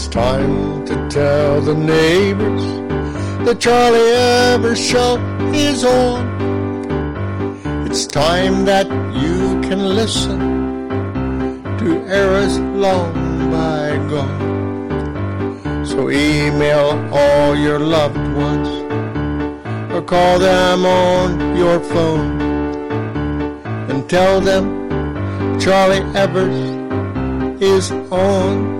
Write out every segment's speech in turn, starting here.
time to tell the neighbors the Charlie Evers Show is on. It's time that you can listen to eras long bygone. So email all your loved ones or call them on your phone and tell them Charlie Evers is on.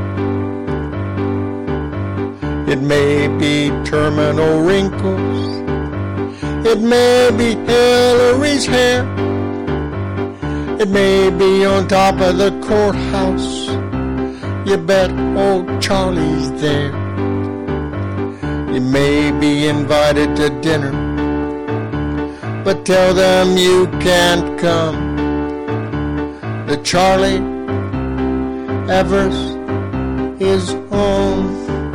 It may be terminal wrinkles, it may be Hillary's hair, it may be on top of the courthouse. You bet old Charlie's there. You may be invited to dinner, but tell them you can't come. The Charlie Evers is on.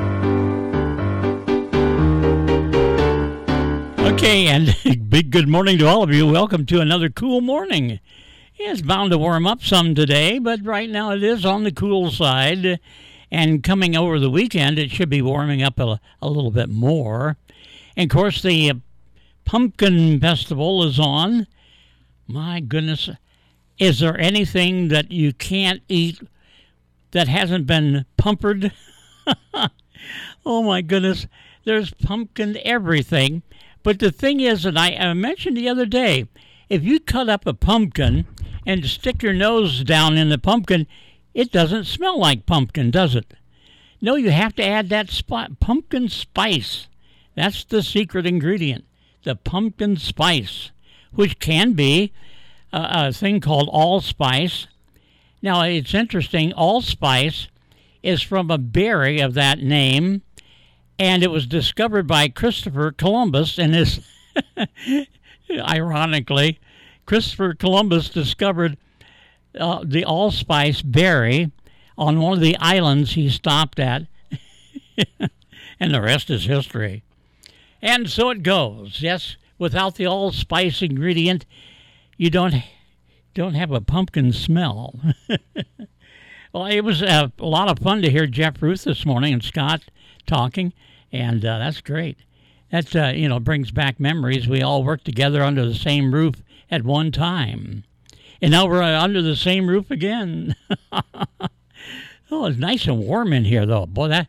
Okay, and big good morning to all of you. Welcome to another cool morning. It's bound to warm up some today, but right now it is on the cool side. And coming over the weekend, it should be warming up a little bit more. And, of course, the Pumpkin Festival is on. My goodness, is there anything that you can't eat that hasn't been pumpered? Oh, my goodness, there's pumpkin everything. But the thing is that I mentioned the other day, if you cut up a pumpkin and stick your nose down in the pumpkin, it doesn't smell like pumpkin, does it? No, you have to add that pumpkin spice. That's the secret ingredient, the pumpkin spice, which can be a thing called allspice. Now, it's interesting, allspice is from a berry of that name, and it was discovered by Christopher Columbus, and this, ironically, Christopher Columbus discovered the allspice berry on one of the islands he stopped at, and the rest is history. And so it goes. Yes, without the allspice ingredient, you don't have a pumpkin smell. Well, it was a lot of fun to hear Jeff Ruth this morning and Scott talking, and that's great. That brings back memories. We all worked together under the same roof at one time, and now we're under the same roof again. Oh, it's nice and warm in here, though. Boy,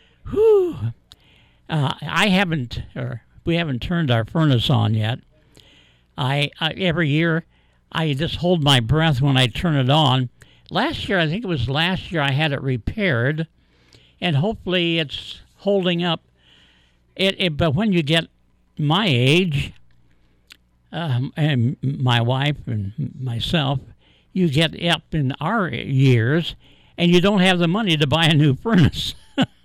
we haven't turned our furnace on yet. I every year, I just hold my breath when I turn it on. I think it was last year, I had it repaired, and hopefully it's holding up. But when you get my age, and my wife and myself, you get up in our years, and you don't have the money to buy a new furnace.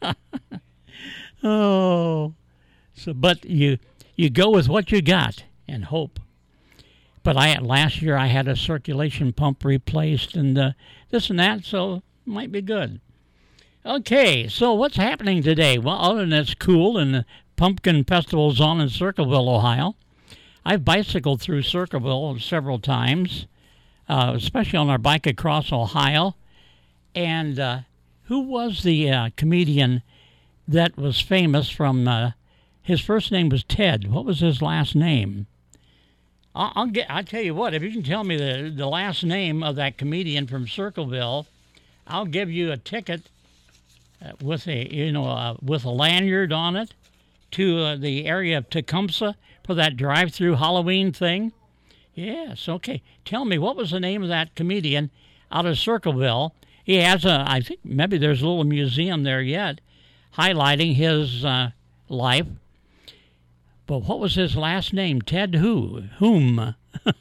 But you go with what you got and hope. But last year I had a circulation pump replaced and this and that, so it might be good. Okay, so what's happening today? Well, other than it's cool and the Pumpkin Festival's on in Circleville, Ohio, I've bicycled through Circleville several times, especially on our bike across Ohio. And who was the comedian that was famous from, his first name was Ted. What was his last name? I'll tell you what, if you can tell me the last name of that comedian from Circleville, I'll give you a ticket with a lanyard on it to the area of Tecumseh for that drive-through Halloween thing. Yes, okay. Tell me, what was the name of that comedian out of Circleville? He has I think maybe there's a little museum there yet highlighting his life. But what was his last name? Ted whom?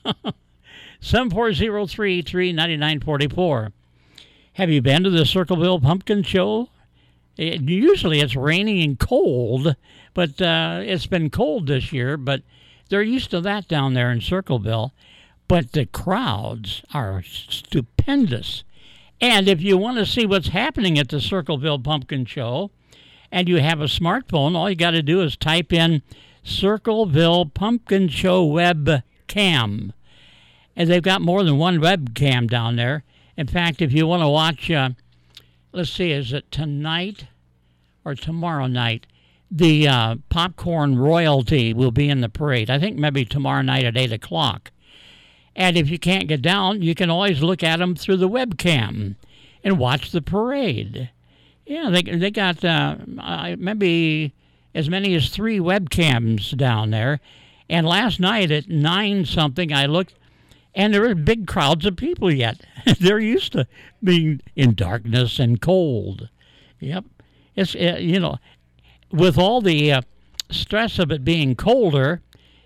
740-339-9944. Have you been to the Circleville Pumpkin Show? Usually it's raining and cold, but it's been cold this year, but they're used to that down there in Circleville. But the crowds are stupendous. And if you want to see what's happening at the Circleville Pumpkin Show, and you have a smartphone, all you got to do is type in Circleville Pumpkin Show webcam. And they've got more than one webcam down there. In fact, if you want to watch let's see, is it tonight or tomorrow night? The popcorn royalty will be in the parade. I think maybe tomorrow night at 8 o'clock. And if you can't get down, you can always look at them through the webcam and watch the parade. Yeah, they got maybe as many as 3 webcams down there. And last night at 9-something, I looked, and there were big crowds of people yet. They're used to being in darkness and cold. Yep. It's, with all the stress of it being colder,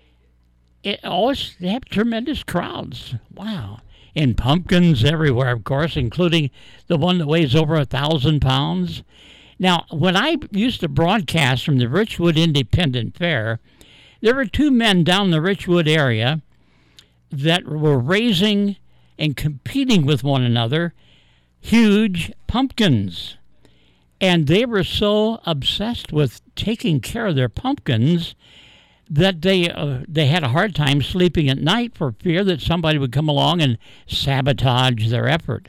they have tremendous crowds. Wow. And pumpkins everywhere, of course, including the one that weighs over 1,000 pounds. Now, when I used to broadcast from the Richwood Independent Fair, there were 2 men down the Richwood area that were raising and competing with one another huge pumpkins. And they were so obsessed with taking care of their pumpkins that they had a hard time sleeping at night for fear that somebody would come along and sabotage their effort.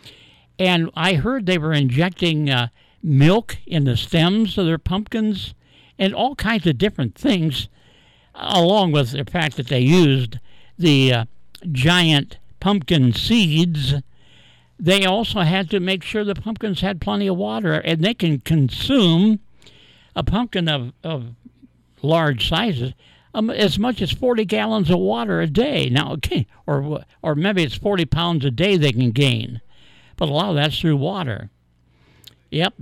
And I heard they were injecting milk in the stems of their pumpkins and all kinds of different things, along with the fact that they used the giant pumpkin seeds. They also had to make sure the pumpkins had plenty of water, and they can consume a pumpkin of large sizes as much as 40 gallons of water a day. Now, okay, or maybe it's 40 pounds a day they can gain, but a lot of that's through water. Yep.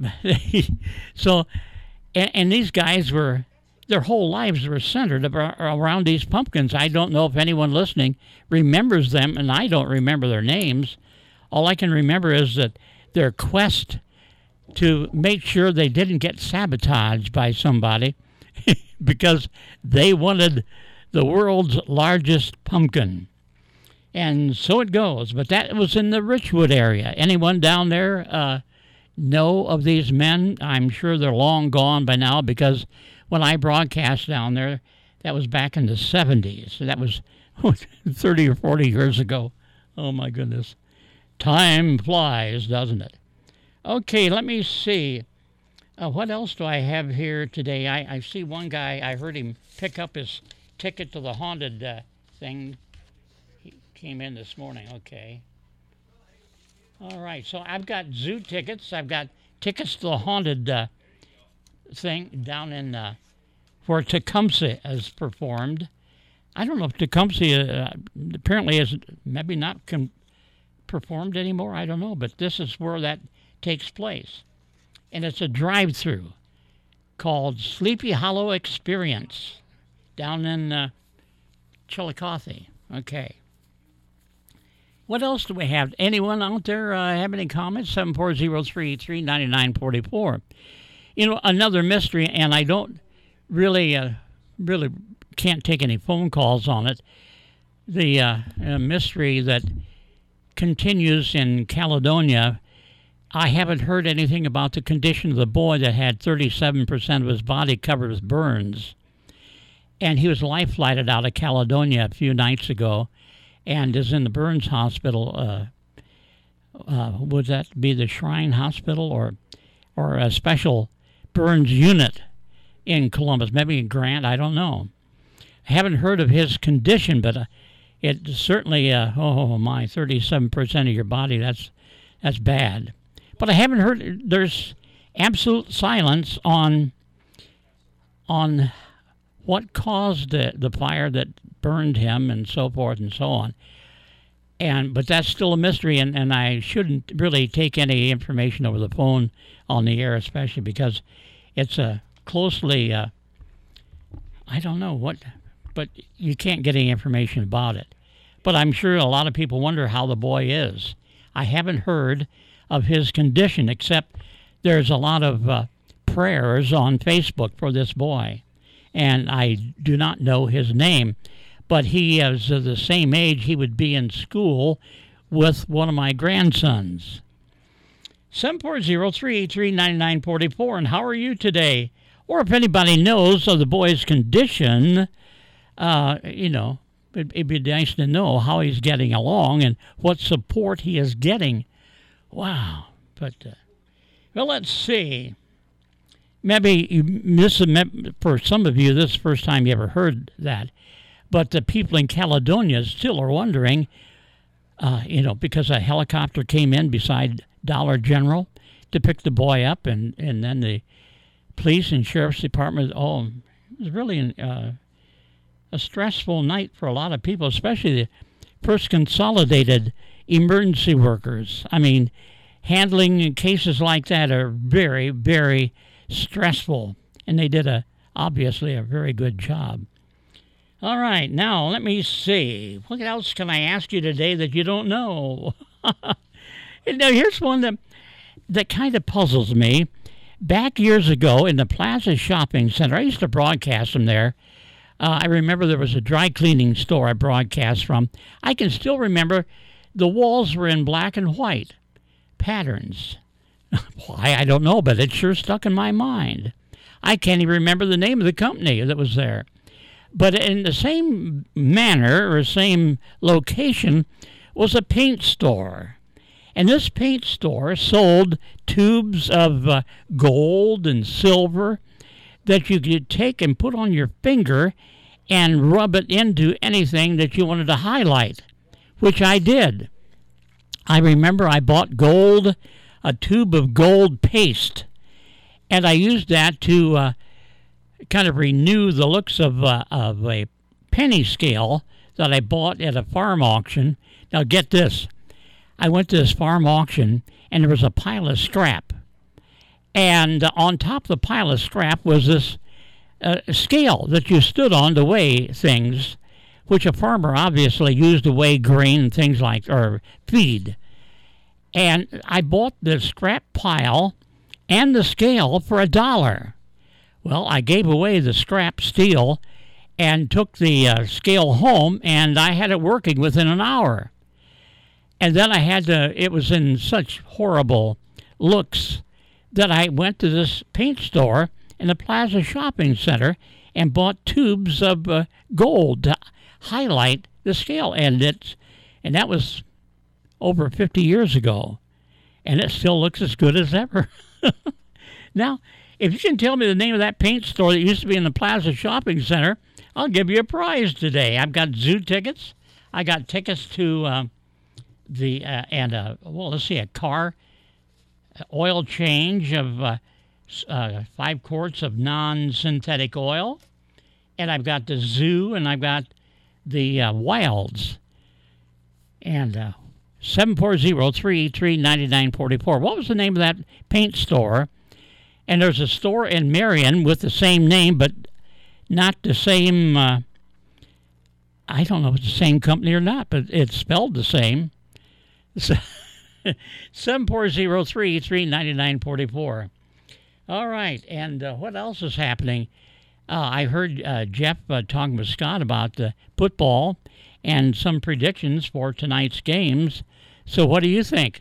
So, and these guys their whole lives were centered around these pumpkins. I don't know if anyone listening remembers them, and I don't remember their names. All I can remember is that their quest to make sure they didn't get sabotaged by somebody because they wanted the world's largest pumpkin. And so it goes. But that was in the Richwood area. Anyone down there know of these men? I'm sure they're long gone by now, because when I broadcast down there, that was back in the 70s. That was 30 or 40 years ago. Oh, my goodness. Time flies, doesn't it? Okay, let me see. What else do I have here today? I see one guy, I heard him pick up his ticket to the haunted thing. He came in this morning, okay. All right, so I've got zoo tickets. I've got tickets to the haunted thing down in where Tecumseh has performed. I don't know if Tecumseh apparently is maybe not performed anymore. I don't know, but this is where that takes place. And it's a drive-through called Sleepy Hollow Experience down in Chillicothe. Okay. What else do we have? Anyone out there have any comments? 740-333-9944. Another mystery, and I don't really can't take any phone calls on it. The mystery that continues in Caledonia. I haven't heard anything about the condition of the boy that had 37% of his body covered with burns. And he was life-flighted out of Caledonia a few nights ago and is in the Burns Hospital. Would that be the Shrine Hospital or a special Burns unit in Columbus? Maybe in Grant, I don't know. I haven't heard of his condition, but it certainly, 37% of your body, that's bad. But I haven't heard, there's absolute silence on what caused the fire that burned him and so forth and so on. But that's still a mystery, and I shouldn't really take any information over the phone on the air, especially because it's a closely, I don't know what, but you can't get any information about it. But I'm sure a lot of people wonder how the boy is. I haven't heard of his condition, except there's a lot of prayers on Facebook for this boy. And I do not know his name, but he is the same age he would be in school with one of my grandsons. 740-383-9944, and how are you today? Or if anybody knows of the boy's condition, it'd be nice to know how he's getting along and what support he is getting. Wow. But Well, let's see. Maybe for some of you, this is the first time you ever heard that. But the people in Caledonia still are wondering, because a helicopter came in beside Dollar General to pick the boy up, and then the police and sheriff's department, it was really a stressful night for a lot of people, especially the First Consolidated emergency workers. I mean, handling cases like that are very, very stressful, and they did obviously a very good job. All right, now let me see. What else can I ask you today that you don't know? Now, here's one that kind of puzzles me. Back years ago in the Plaza Shopping Center, I used to broadcast from there. I remember there was a dry cleaning store I broadcast from. I can still remember the walls were in black and white patterns. Why, I don't know, but it sure stuck in my mind. I can't even remember the name of the company that was there. But in the same manner or same location was a paint store. And this paint store sold tubes of gold and silver that you could take and put on your finger and rub it into anything that you wanted to highlight, which I did. I remember I bought a tube of gold paste, and I used that to kind of renew the looks of a penny scale that I bought at a farm auction. Now get this. I went to this farm auction, and there was a pile of scrap. And on top of the pile of scrap was this scale that you stood on to weigh things, which a farmer obviously used to weigh grain and or feed. And I bought the scrap pile and the scale for $1. Well, I gave away the scrap steel and took the scale home, and I had it working within an hour. And then it was in such horrible looks that I went to this paint store in the Plaza Shopping Center and bought tubes of gold to highlight the scale. And that was over 50 years ago. And it still looks as good as ever. Now, if you can tell me the name of that paint store that used to be in the Plaza Shopping Center, I'll give you a prize today. I've got zoo tickets. I got tickets to a car oil change of 5 quarts of non-synthetic oil. And I've got the zoo, and I've got the Wilds. And 740-383-9944. What was the name of that paint store? And there's a store in Marion with the same name, but not the same, I don't know if it's the same company or not, but it's spelled the same. 740-383-9944. All right, and what else is happening? I heard Jeff talking with Scott about football and some predictions for tonight's games. So what do you think?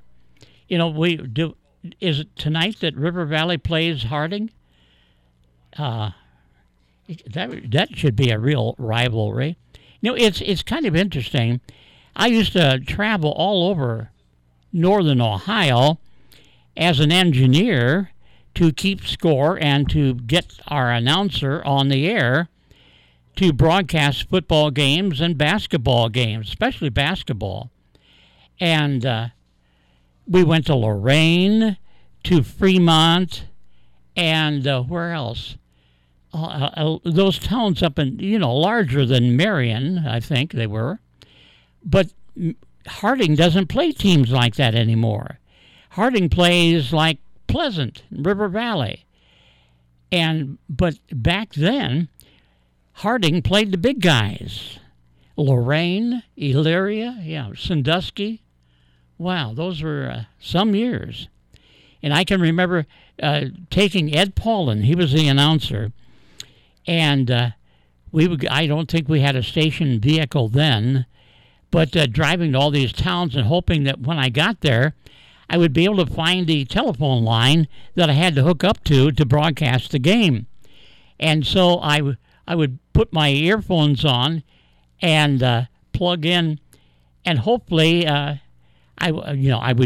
Is it tonight that River Valley plays Harding? That should be a real rivalry. It's kind of interesting. I used to travel all over northern Ohio as an engineer to keep score and to get our announcer on the air to broadcast football games and basketball games, especially basketball. And we went to Lorain, to Fremont, and where else? Those towns up in, larger than Marion, I think they were. But Harding doesn't play teams like that anymore. Harding plays like Pleasant, River Valley. But back then, Harding played the big guys. Lorain, Elyria, Sandusky. Wow, those were some years. And I can remember taking Ed Paulin. He was the announcer. And I don't think we had a station vehicle then, but driving to all these towns and hoping that when I got there, I would be able to find the telephone line that I had to hook up to broadcast the game. And so I would put my earphones on and plug in, and hopefully I would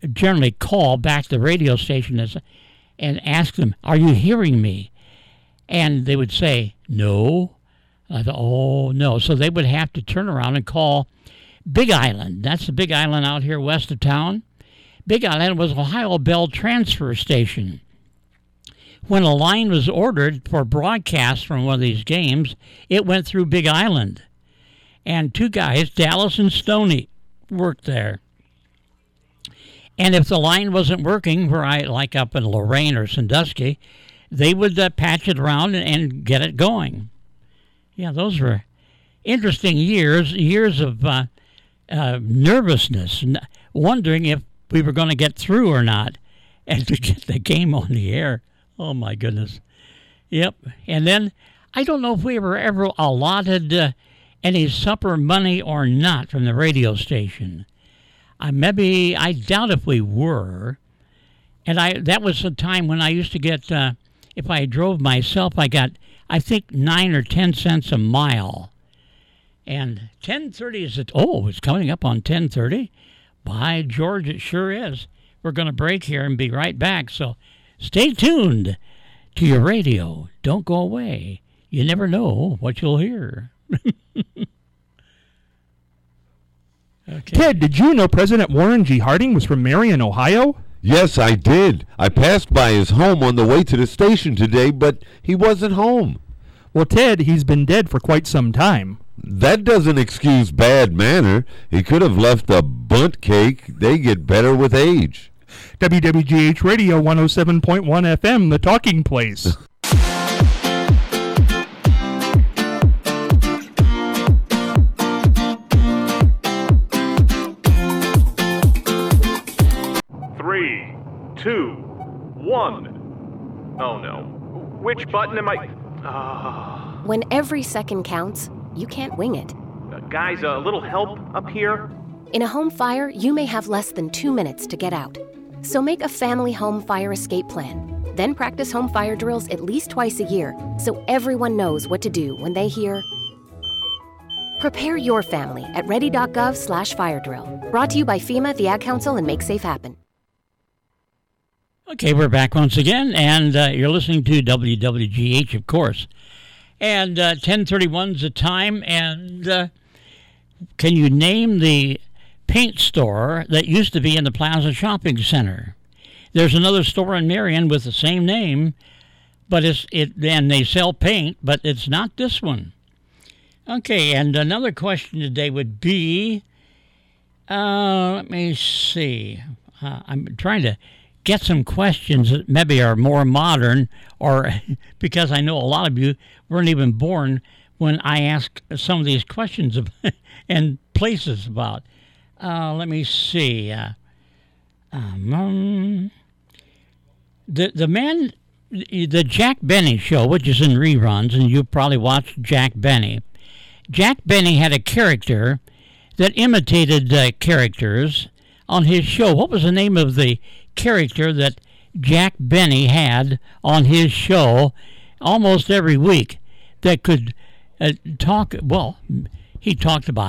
generally call back to the radio station and ask them, "Are you hearing me?" And they would say, "No." I thought, "Oh, no." So they would have to turn around and call Big Island. That's the Big Island out here west of town. Big Island was Ohio Bell Transfer Station. When a line was ordered for broadcast from one of these games, it went through Big Island. And two guys, Dallas and Stoney, worked there. And if the line wasn't working, like up in Lorain or Sandusky, they would patch it around and get it going. Yeah, those were interesting years of nervousness, wondering if we were going to get through or not, and to get the game on the air. Oh, my goodness. Yep. And then I don't know if we were ever allotted any supper money or not from the radio station. I doubt if we were. And that was a time when I used to get, if I drove myself, I got, I think, 9 or 10 cents a mile. And 10:30 it's coming up on 10:30. By George, it sure is. We're going to break here and be right back. So stay tuned to your radio. Don't go away. You never know what you'll hear. Okay. Ted, did you know President Warren G. Harding was from Marion, Ohio? Yes, I did. I passed by his home on the way to the station today, but he wasn't home. Well, Ted, he's been dead for quite some time. That doesn't excuse bad manner. He could have left a bunt cake. They get better with age. WWGH Radio 107.1 FM, the talking place. Three, two, one. Oh no. Which button am I? When every second counts, you can't wing it. Guys, a little help up here? In a home fire, you may have less than 2 minutes to get out. So make a family home fire escape plan. Then practice home fire drills at least twice a year so everyone knows what to do when they hear. Prepare your family at ready.gov/fire drill. Brought to you by FEMA, the Ad Council, and Make Safe Happen. Okay, we're back once again, and you're listening to WWGH, of course. And 10:31's the time, and can you name the paint store that used to be in the Plaza Shopping Center? There's another store in Marion with the same name, but and they sell paint, but it's not this one. Okay, and another question today would be, let me see. I'm trying to get some questions that maybe are more modern, or because I know a lot of you weren't even born when I ask some of these questions and places about. Let me see. The Jack Benny show, which is in reruns, and you probably watched Jack Benny. Jack Benny had a character that imitated characters on his show. What was the name of the character that Jack Benny had on his show almost every week that could talk? Well, he talked about,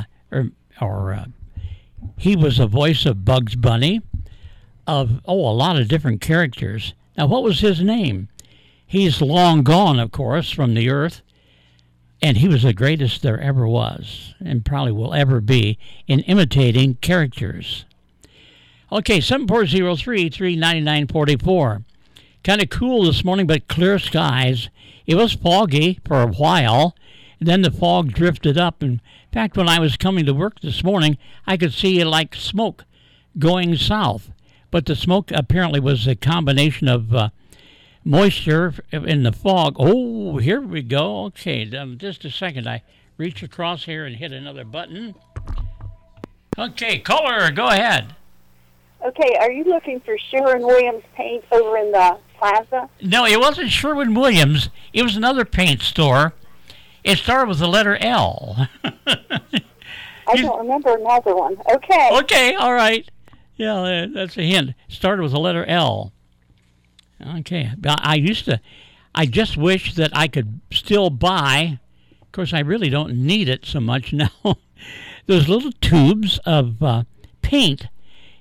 he was the voice of Bugs Bunny, of a lot of different characters. Now, what was his name? He's long gone, of course, from the earth, and he was the greatest there ever was, and probably will ever be, in imitating characters. Okay, 7403-39944. Kind of cool this morning, but clear skies. It was foggy for a while, and then the fog drifted up. In fact, when I was coming to work this morning, I could see like smoke going south. But the smoke apparently was a combination of moisture in the fog. Oh, here we go. Okay, just a second. I reach across here and hit another button. Okay, caller, go ahead. Okay, are you looking for Sherwin-Williams paint over in the plaza? No, it wasn't Sherwin-Williams. It was another paint store. It started with the letter L. I don't remember another one. Okay. Okay, all right. Yeah, that's a hint. It started with the letter L. Okay. I just wish that I could still buy, of course, I really don't need it so much now, those little tubes of paint.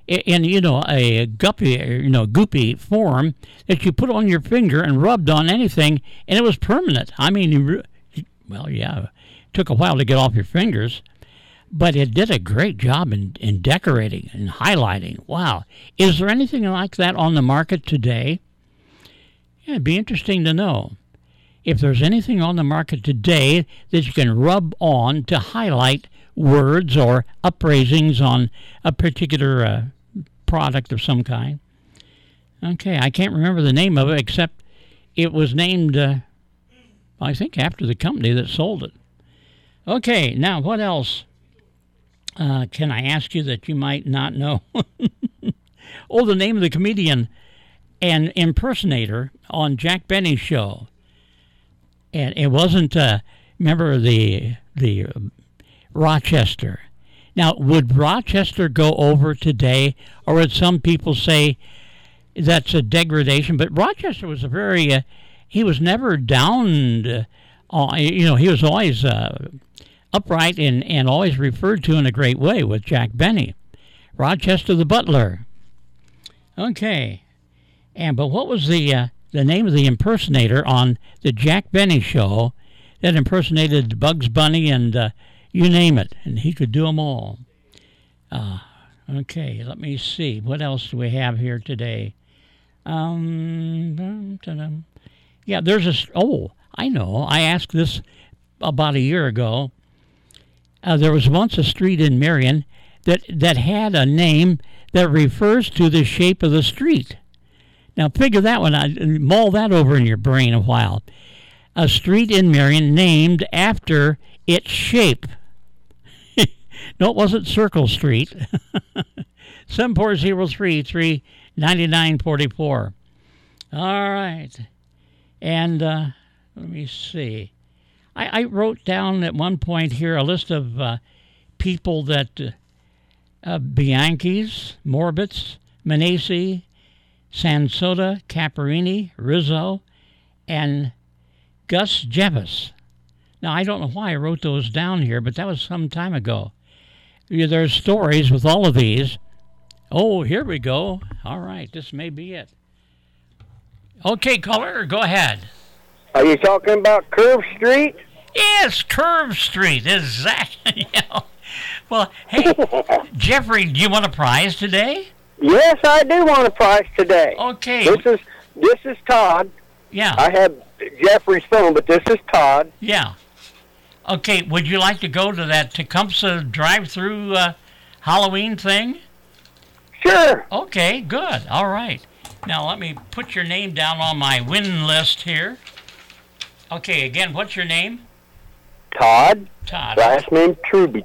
in a goopy form that you put on your finger and rubbed on anything, and it was permanent. I mean, it took a while to get off your fingers, but it did a great job in decorating and highlighting. Wow. Is there anything like that on the market today? Yeah, it'd be interesting to know if there's anything on the market today that you can rub on to highlight words or upraisings on a particular product of some kind. Okay, I can't remember the name of it, except it was named, I think, after the company that sold it. Okay, now what else can I ask you that you might not know? The name of the comedian and impersonator on Jack Benny's show. And it wasn't, remember the Rochester. Now, would Rochester go over today, or would some people say that's a degradation? But Rochester was he was never downed. He was always upright and always referred to in a great way with Jack Benny. Rochester the Butler. Okay. But what was the name of the impersonator on the Jack Benny show that impersonated Bugs Bunny and you name it, and he could do them all. Okay, let me see. What else do we have here today? Yeah, there's I know. I asked this about a year ago. There was once a street in Marion that had a name that refers to the shape of the street. Now, figure that one out. Mull that over in your brain a while. A street in Marion named after its shape. No, it wasn't Circle Street. 740339944. All right. And let me see. I wrote down at one point here a list of people that Bianchis, Morbitz, Manesi, Sansoda, Caparini, Rizzo, and Gus Jevis. Now, I don't know why I wrote those down here, but that was some time ago. There's stories with all of these. Oh, here we go. All right, this may be it. Okay, caller, go ahead. Are you talking about Curve Street? Yes, Curve Street, exactly. Well, hey, Jeffrey, do you want a prize today? Yes, I do want a prize today. Okay. This is Todd. Yeah. I have Jeffrey's phone, but this is Todd. Yeah. Okay, would you like to go to that Tecumseh drive-through Halloween thing? Sure. Okay, good. All right. Now, let me put your name down on my win list here. Okay, again, what's your name? Todd. Todd. Last name Trubee.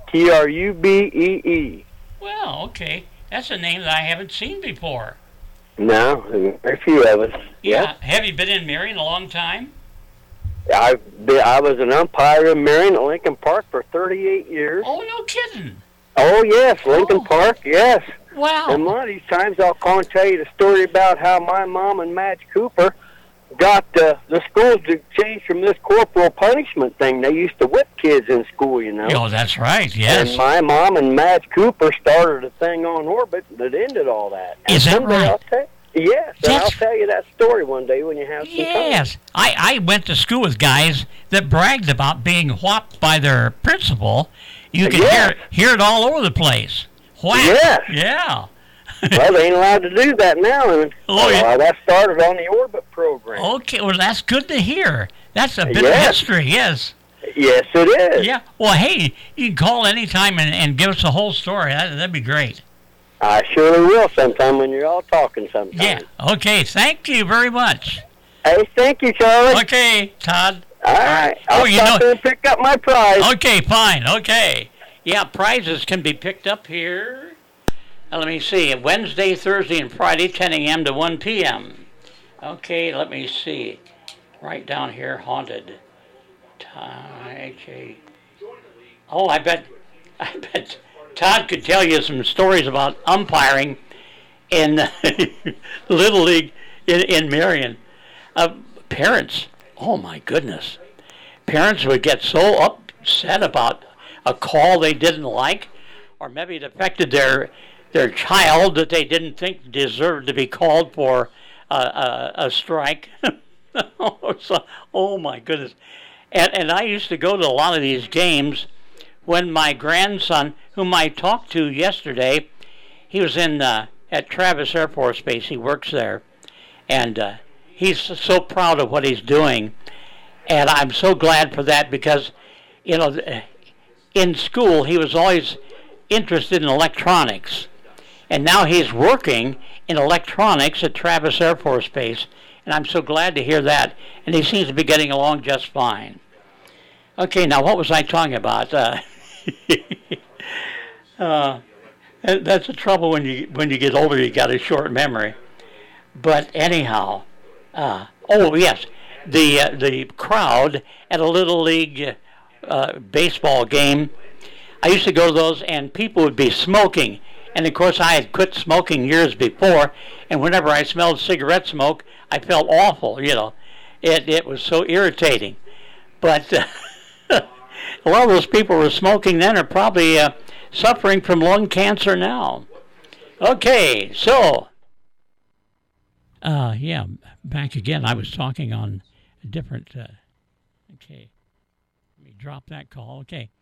Trubee. Well, okay. That's a name that I haven't seen before. No, a few of us. Yeah. Yep. Have you been in Marion a long time? I was an umpire in Marion at Lincoln Park for 38 years. Oh, no kidding. Oh, yes, Lincoln Park, yes. Wow. And one of these times I'll call and tell you the story about how my mom and Madge Cooper got the schools to change from this corporal punishment thing. They used to whip kids in school, you know. Oh, that's right, yes. And my mom and Madge Cooper started a thing on Orbit that ended all that. Is that right? Yes, and I'll tell you that story one day when you have some time. Yes. I went to school with guys that bragged about being whopped by their principal. You could hear it all over the place. Whack. Yes. Yeah. Well, they ain't allowed to do that now. And that started on the Orbit program. Okay, well, that's good to hear. That's a bit of history, yes. Yes, it is. Yeah. Well, hey, you can call anytime and give us the whole story. That'd be great. I surely will sometime when you're all talking sometime. Yeah. Okay, thank you very much. Hey, thank you, Charlie. Okay, Todd. All right. I'll stop and pick up my prize. Okay, fine. Okay. Yeah, prizes can be picked up here. Let me see. Wednesday, Thursday, and Friday, 10 a.m. to 1 p.m. Okay, let me see. Right down here, haunted. Oh, I bet Todd could tell you some stories about umpiring in Little League in Marion. Parents, oh my goodness. Parents would get so upset about a call they didn't like, or maybe it affected their their child that they didn't think deserved to be called for a strike. So, oh my goodness. And I used to go to a lot of these games when my grandson, whom I talked to yesterday, he was at Travis Air Force Base. He works there. And he's so proud of what he's doing. And I'm so glad for that because, in school he was always interested in electronics. And now he's working in electronics at Travis Air Force Base. And I'm so glad to hear that. And he seems to be getting along just fine. Okay, now what was I talking about? That's the trouble when you get older. You got a short memory. But anyhow, oh yes, the crowd at a little league baseball game. I used to go to those, and people would be smoking. And of course, I had quit smoking years before, and whenever I smelled cigarette smoke, I felt awful. It was so irritating. But a lot of those people who were smoking then are probably suffering from lung cancer now. Okay, so yeah, back again. I was talking on a different. Okay, let me drop that call. Okay,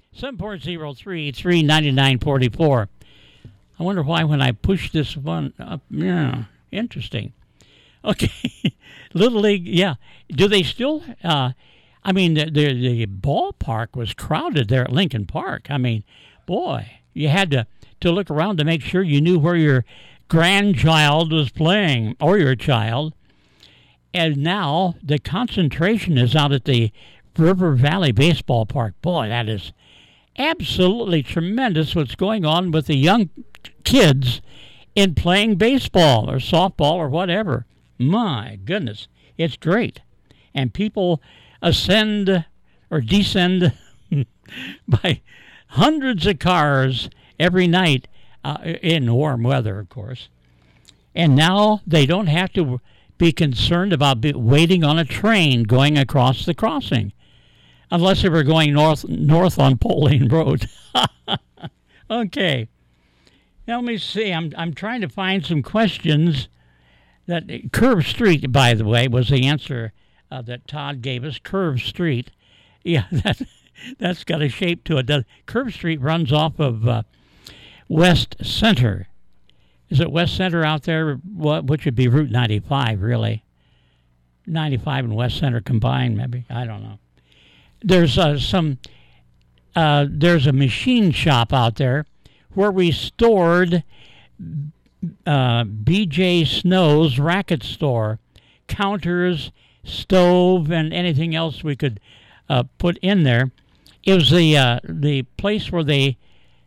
7403-399-44. I wonder why when I push this one up. Yeah, interesting. Okay, Little League. Yeah, do they still? I mean, the ballpark was crowded there at Lincoln Park. I mean, boy, you had to look around to make sure you knew where your grandchild was playing or your child. And now the concentration is out at the River Valley Baseball Park. Boy, that is absolutely tremendous what's going on with the young kids in playing baseball or softball or whatever. My goodness, it's great. And people ascend or descend by hundreds of cars every night in warm weather, of course. And now they don't have to be concerned about waiting on a train going across the crossing, unless they were going north on Pauline Road. Okay. Now let me see. I'm trying to find some questions. That Curve Street, by the way, was the answer that Todd gave us. Curve Street. Yeah, that's got a shape to it. Curve Street runs off of West Center. Is it West Center out there? Which would be Route 95, really. 95 and West Center combined, maybe. I don't know. There's there's a machine shop out there where we stored B.J. Snow's racket store, counters, stove, and anything else we could put in there. It was the place where they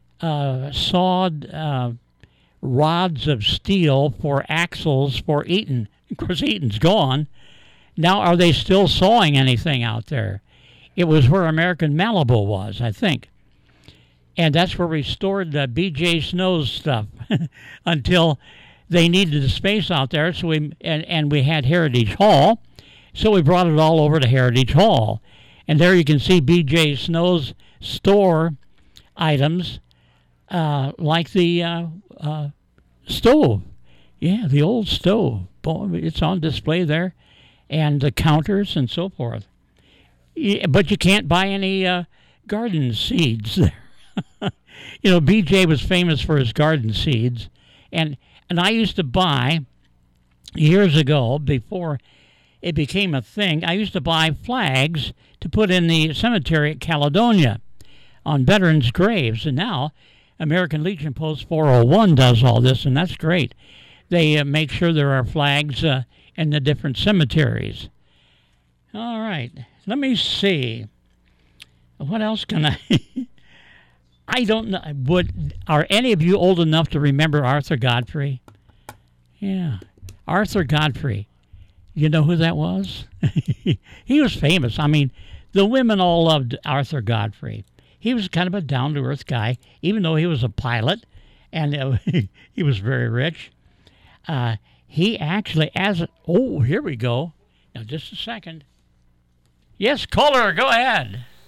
sawed rods of steel for axles for Eaton. Of course, Eaton's gone. Now, are they still sawing anything out there? It was where American Malibu was, I think. And that's where we stored the B.J. Snow's stuff until they needed the space out there. So we had Heritage Hall, so we brought it all over to Heritage Hall. And there you can see B.J. Snow's store items, like the stove. Yeah, the old stove. Boy, it's on display there, and the counters and so forth. Yeah, but you can't buy any garden seeds there. BJ was famous for his garden seeds, and I used to buy, years ago, before it became a thing, I used to buy flags to put in the cemetery at Caledonia on veterans' graves, and now American Legion Post 401 does all this, and that's great. They make sure there are flags in the different cemeteries. All right, let me see. What else can I... I don't know. Are any of you old enough to remember Arthur Godfrey? Yeah, Arthur Godfrey. You know who that was? He was famous. I mean, the women all loved Arthur Godfrey. He was kind of a down-to-earth guy, even though he was a pilot, and he was very rich. He actually, here we go. Now, just a second. Yes, caller, go ahead.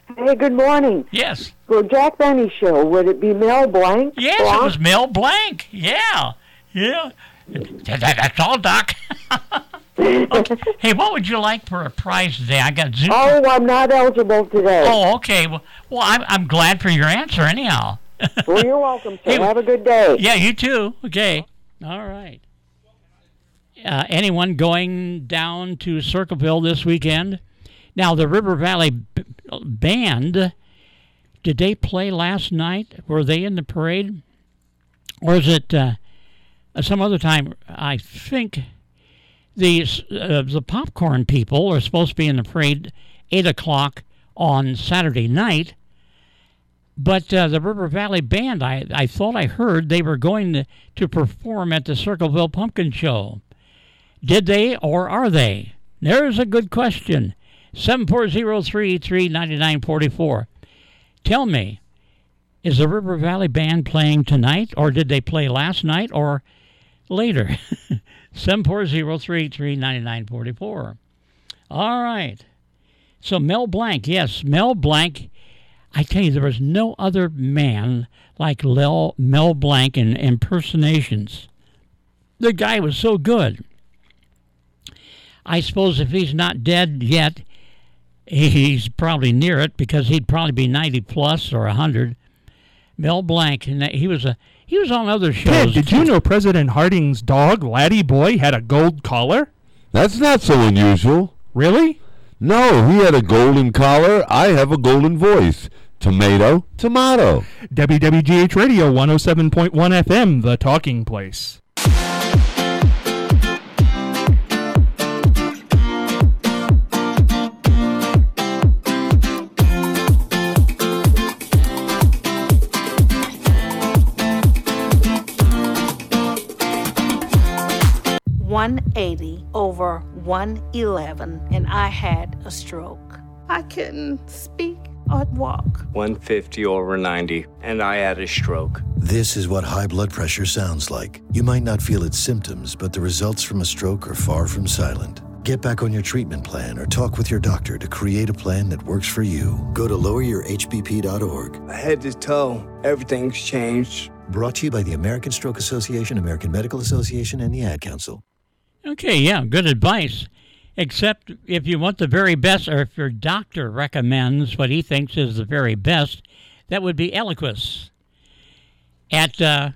Hey, good morning. Yes. For Jack Benny show, would it be Mel Blanc? Yes, it was Mel Blanc. Yeah. That's all, Doc. Okay. Hey, what would you like for a prize today? I got Zoom. Oh, I'm not eligible today. Oh, okay. Well, I'm glad for your answer anyhow. Well, you're welcome, sir. Hey, have a good day. Yeah, you too. Okay. All right. Anyone going down to Circleville this weekend? Now, the River Valley Band, did they play last night? Were they in the parade? Or is it some other time? I think the Popcorn people are supposed to be in the parade 8 o'clock on Saturday night. But the River Valley Band, I thought I heard they were going to perform at the Circleville Pumpkin Show. Did they or are they? There's a good question. 740-333-9944. Tell me, is the River Valley Band playing tonight, or did they play last night, or later? 740-333-9944. All right. So Mel Blanc, yes, Mel Blanc. I tell you, there was no other man like Mel Blanc in impersonations. The guy was so good. I suppose if he's not dead yet, he's probably near it, because he'd probably be 90 plus or 100. Mel Blanc, and he was on other shows. Ted, did you know President Harding's dog, Laddie Boy, had a gold collar? That's not so unusual. Really? No, he had a golden collar. I have a golden voice. Tomato, tomato. WWGH Radio 107.1 FM, The Talking Place. $180 over $111, and I had a stroke. I couldn't speak or walk. $150 over $90, and I had a stroke. This is what high blood pressure sounds like. You might not feel its symptoms, but the results from a stroke are far from silent. Get back on your treatment plan or talk with your doctor to create a plan that works for you. Go to loweryourhbp.org. Head to toe, everything's changed. Brought to you by the American Stroke Association, American Medical Association, and the Ad Council. Okay, yeah, good advice. Except if you want the very best, or if your doctor recommends what he thinks is the very best, that would be Eliquis at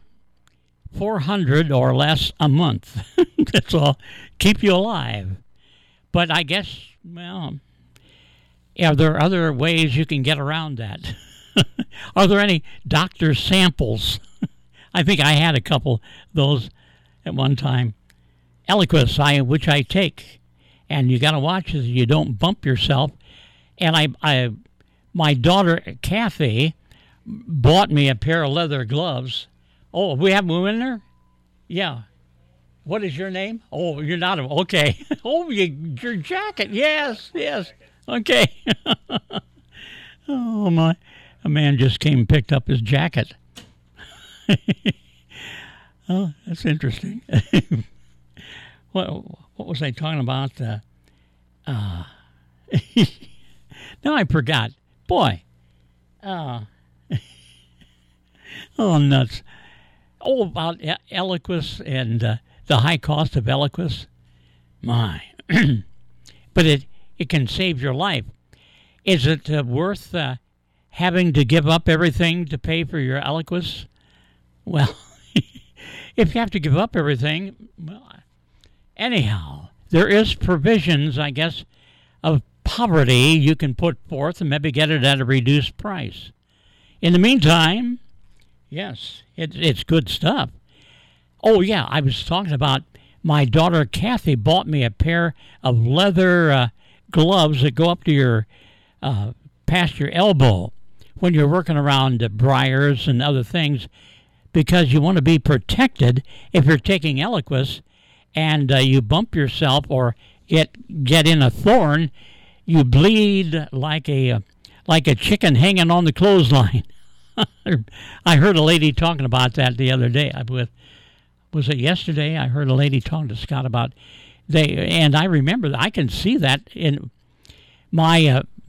$400 or less a month. That's all. Keep you alive. But I guess, well, are there other ways you can get around that? Are there any doctor samples? I think I had a couple of those at one time. Eliquis, which I take, and you got to watch as you don't bump yourself. And my daughter Kathy bought me a pair of leather gloves. Oh, we have them in there? Yeah. What is your name? Oh, you're not okay. Oh, your jacket. Yes. Okay. Oh my! A man just came and picked up his jacket. Oh, that's interesting. What was I talking about? Now I forgot. Boy. Oh, nuts. Oh, about Eliquis and the high cost of Eliquis. My. But it can save your life. Is it worth having to give up everything to pay for your Eliquis? Well, if you have to give up everything, well, anyhow, there is provisions, I guess, of poverty you can put forth and maybe get it at a reduced price. In the meantime, yes, it's good stuff. Oh, yeah, I was talking about my daughter Kathy bought me a pair of leather gloves that go up to your past your elbow when you're working around briars and other things, because you want to be protected if you're taking Eliquis and you bump yourself or get in a thorn, you bleed like a chicken hanging on the clothesline. I heard a lady talking about that the other day. Was it yesterday? I heard a lady talking to Scott about and I remember that I can see that in my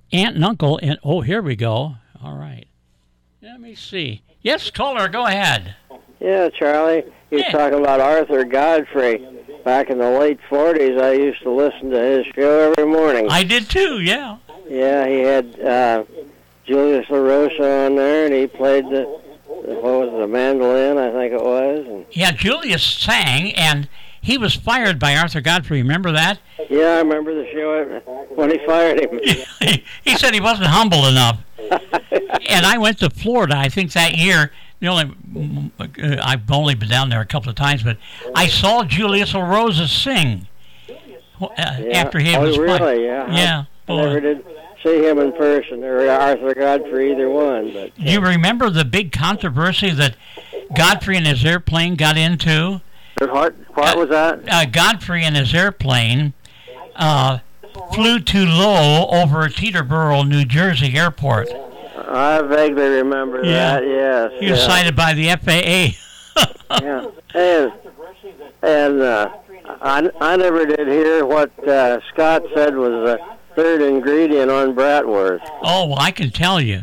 aunt and uncle. And here we go. All right. Let me see. Yes, caller, go ahead. Yeah, Charlie. You're talking about Arthur Godfrey. Back in the late 40s, I used to listen to his show every morning. I did too, yeah. Yeah, he had Julius LaRosa on there, and he played the mandolin, I think it was. And yeah, Julius sang, and he was fired by Arthur Godfrey. Remember that? Yeah, I remember the show when he fired him. He said he wasn't humble enough. And I went to Florida, I think that year. I've only been down there a couple of times, but I saw Julius LaRosa sing after he was really? fired. Yeah. I never did see him in person, or Arthur Godfrey, either one. But you remember the big controversy that Godfrey and his airplane got into? What was that? Godfrey and his airplane flew too low over Teterboro, New Jersey airport. I vaguely remember that, yes. He was cited by the FAA. Yeah. And I never did hear what Scott said was the third ingredient on bratwurst. Oh, well, I can tell you.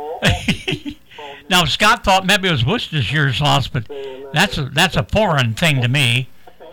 Now, Scott thought maybe it was Worcestershire sauce, but that's a foreign thing to me.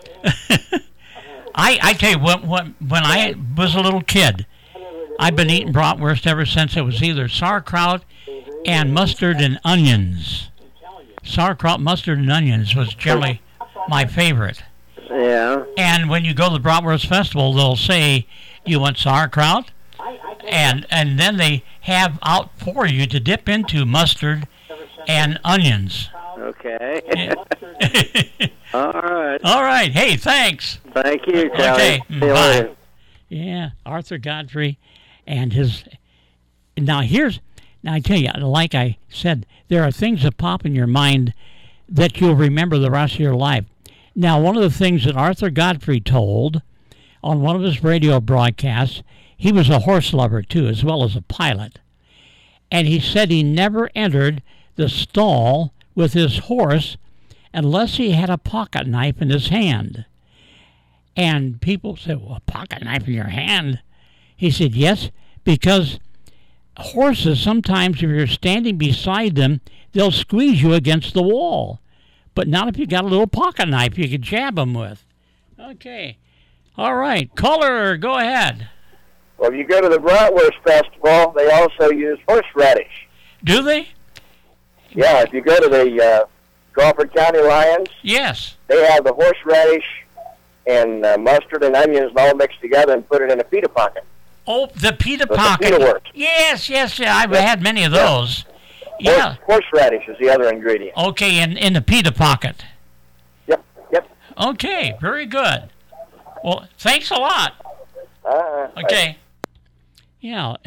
I tell you, when I was a little kid, I've been eating bratwurst ever since. It was either sauerkraut and mustard and onions. Sauerkraut, mustard, and onions was generally my favorite. Yeah. And when you go to the Bratwurst Festival, they'll say, you want sauerkraut? And then they have out for you to dip into mustard and onions. Okay. All right. All right. Hey, thanks. Thank you, Charlie. Okay, See you bye. later. Yeah, Arthur Godfrey and his... Now, I tell you, like I said, there are things that pop in your mind that you'll remember the rest of your life. Now, one of the things that Arthur Godfrey told on one of his radio broadcasts, he was a horse lover, too, as well as a pilot. And he said he never entered the stall with his horse unless he had a pocket knife in his hand. And people said, well, a pocket knife in your hand? He said, yes, because horses, sometimes if you're standing beside them, they'll squeeze you against the wall. But not if you got a little pocket knife you could jab them with. Okay. All right. Caller, go ahead. Well, if you go to the Bratwurst Festival, they also use horseradish. Do they? Yeah, if you go to the Crawford County Lions, yes, they have the horseradish and mustard and onions all mixed together and put it in a pita pocket. Oh, the pita pocket. The pita wurst. Yes, I've had many of those. Yeah. Horseradish is the other ingredient. Okay, in the pita pocket. Yep. Okay, very good. Well, thanks a lot. Okay. Yeah,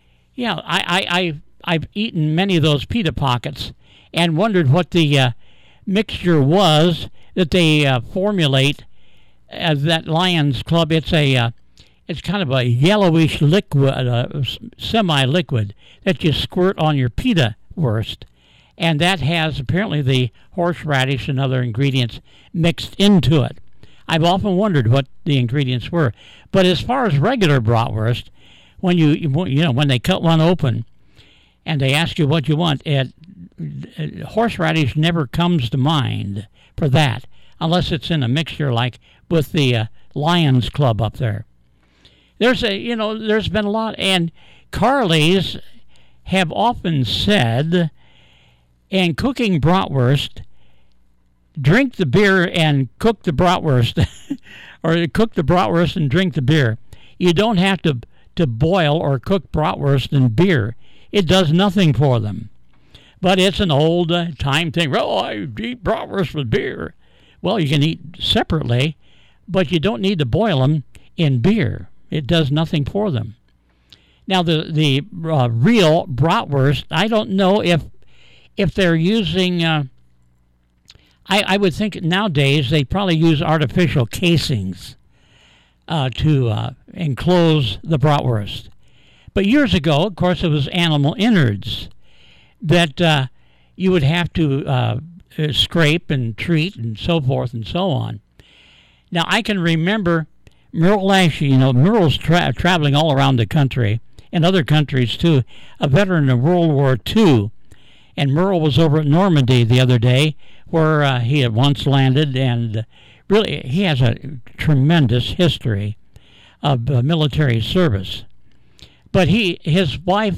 I've eaten many of those pita pockets and wondered what the mixture was that they formulate as that Lions Club. It's kind of a yellowish liquid, semi-liquid that you squirt on your pita wurst, and that has apparently the horseradish and other ingredients mixed into it. I've often wondered what the ingredients were, but as far as regular bratwurst, when when they cut one open and they ask you what you want, horseradish never comes to mind for that, unless it's in a mixture like with the Lions Club up there. There's been a lot, and Carly's have often said, in cooking bratwurst, drink the beer and cook the bratwurst, or cook the bratwurst and drink the beer. You don't have to boil or cook bratwurst in beer. It does nothing for them. But it's an old time thing. Well, I eat bratwurst with beer. Well, you can eat separately, but you don't need to boil them in beer. It does nothing for them. Now, the real bratwurst, I don't know if they're using... I would think nowadays they probably use artificial casings to enclose the bratwurst. But years ago, of course, it was animal innards that you would have to scrape and treat and so forth and so on. Now, I can remember Merle Lashley. Merle's traveling all around the country in other countries too, a veteran of World War II. And Merle was over at Normandy the other day, where he had once landed, and really he has a tremendous history of military service. But his wife,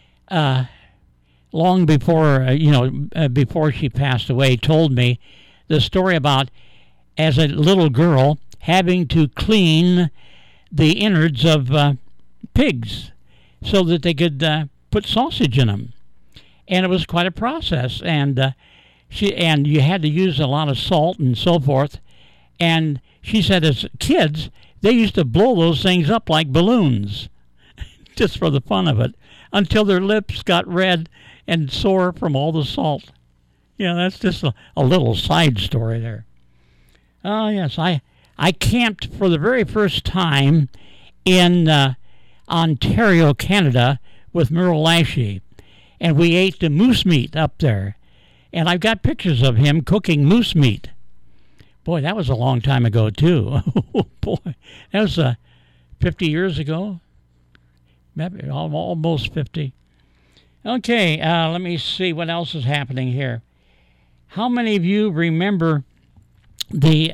long before before she passed away, told me the story about, as a little girl, having to clean the innards of pigs so that they could put sausage in them, and it was quite a process. And you had to use a lot of salt and so forth. And she said, as kids, they used to blow those things up like balloons, just for the fun of it, until their lips got red and sore from all the salt. That's just a little side story there. Oh, yes, I camped for the very first time in Ontario, Canada, with Merle Lashey, and we ate the moose meat up there. And I've got pictures of him cooking moose meat. Boy, that was a long time ago, too. Oh, boy, that was 50 years ago. Maybe almost 50. Okay, let me see what else is happening here. How many of you remember the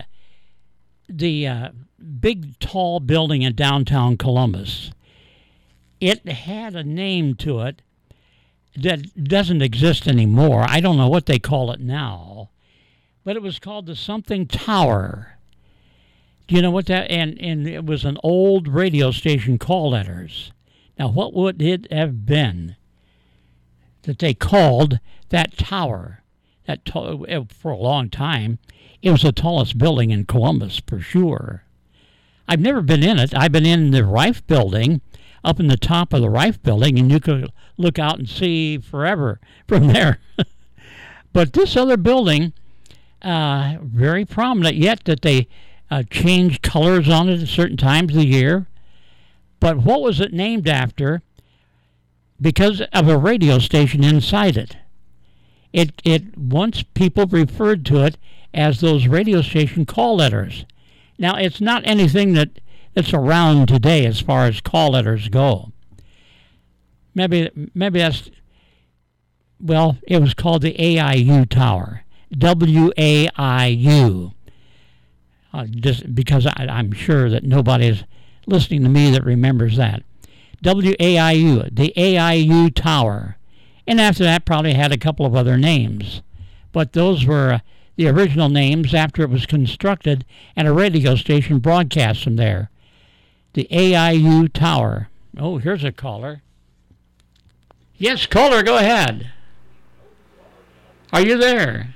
big, tall building in downtown Columbus? It had a name to it that doesn't exist anymore. I don't know what they call it now, but it was called the something Tower. Do you know what that? And it was an old radio station, call letters. Now, what would it have been that they called that tower? For a long time, it was the tallest building in Columbus, for sure. I've never been in it. I've been in the Rife Building, up in the top of the Rife Building, and you could look out and see forever from there. But this other building, very prominent, yet that they change colors on it at certain times of the year. But what was it named after? Because of a radio station inside it. It once people referred to it as those radio station call letters. Now, it's not anything that's around today as far as call letters go. Maybe that's, well, it was called the AIU Tower. WAIU. Just because I'm sure that nobody is listening to me that remembers that. WAIU, the AIU Tower. And after that, probably had a couple of other names. But those were the original names after it was constructed and a radio station broadcast from there. The AIU Tower. Oh, here's a caller. Yes, caller, go ahead. Are you there?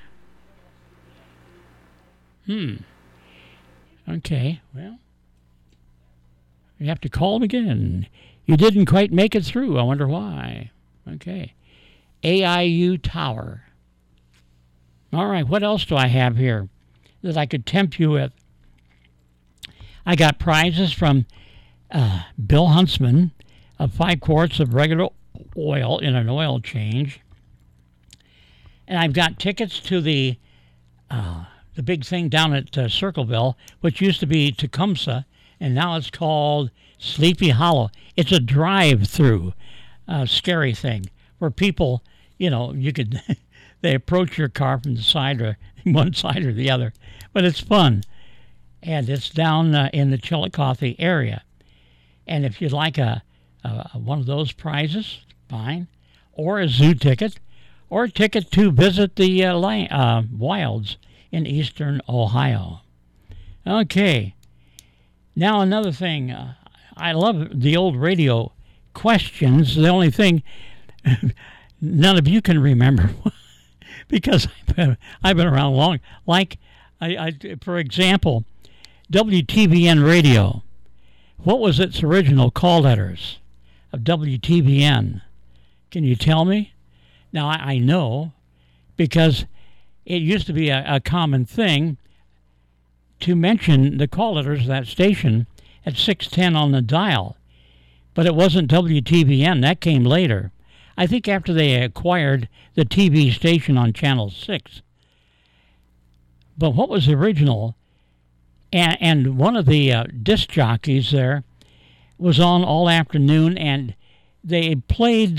Okay, well, you have to call him again. You didn't quite make it through. I wonder why. Okay. AIU Tower. All right, what else do I have here that I could tempt you with? I got prizes from Bill Huntsman of 5 quarts of regular oil in an oil change. And I've got tickets to the big thing down at Circleville, which used to be Tecumseh, and now it's called Sleepy Hollow. It's a drive-through, scary thing, where people, you could, they approach your car from the side or one side or the other, but it's fun. And it's down in the Chillicothe area. And if you'd like one of those prizes, fine, or a zoo ticket, or a ticket to visit the wilds in eastern Ohio. Okay. Now another thing. I love the old radio questions. The only thing none of you can remember because I've been around long. Like, for example, WTVN radio. What was its original call letters of WTVN? Can you tell me? Now, I know because it used to be a common thing to mention the call letters of that station at 610 on the dial. But it wasn't WTVN. That came later. I think after they acquired the TV station on Channel 6. But what was the original? And one of the disc jockeys there was on all afternoon, and they played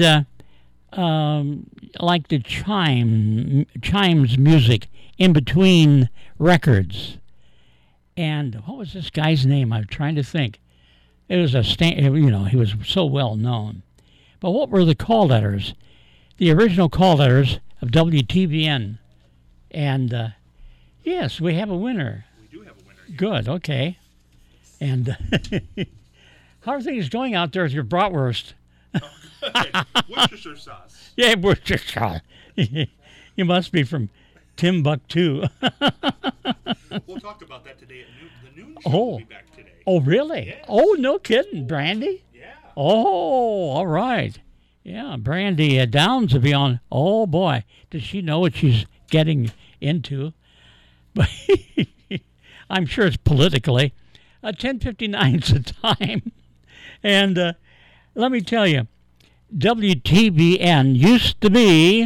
like the chimes music in between records. And what was this guy's name? I'm trying to think. It was he was so well known. But what were the call letters? The original call letters of WTVN. And yes, we have a winner. We do have a winner. Here. Good, okay. And how are things going out there with your bratwurst? Worcestershire sauce. Yeah, Worcestershire sauce. You must be from Timbuktu. We'll talk about that today at noon. The noon show will be back today. Oh, really? Yes. Oh, no kidding. Brandy? Yeah. Oh, all right. Yeah, Brandy Downs will be on. Oh, boy. Does she know what she's getting into? But I'm sure it's politically. 10:59 is the time. And let me tell you, WTBN used to be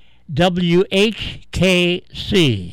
WHKC.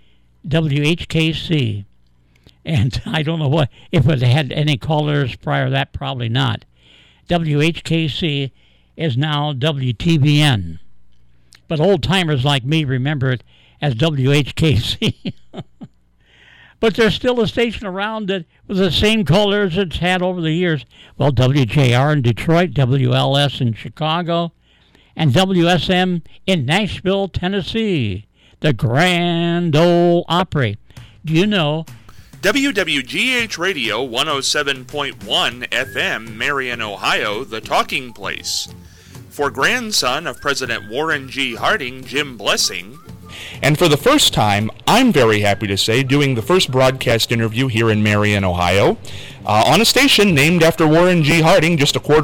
WHKC. And I don't know if it had any callers prior to that, probably not. WHKC is now WTBN. But old-timers like me remember it as WHKC. But there's still a station around that with the same colors it's had over the years. Well, WJR in Detroit, WLS in Chicago, and WSM in Nashville, Tennessee. The Grand Ole Opry. Do you know? WWGH Radio 107.1 FM, Marion, Ohio, the talking place. For grandson of President Warren G. Harding, Jim Blessing. And for the first time, I'm very happy to say, doing the first broadcast interview here in Marion, Ohio, on a station named after Warren G. Harding, just a quarter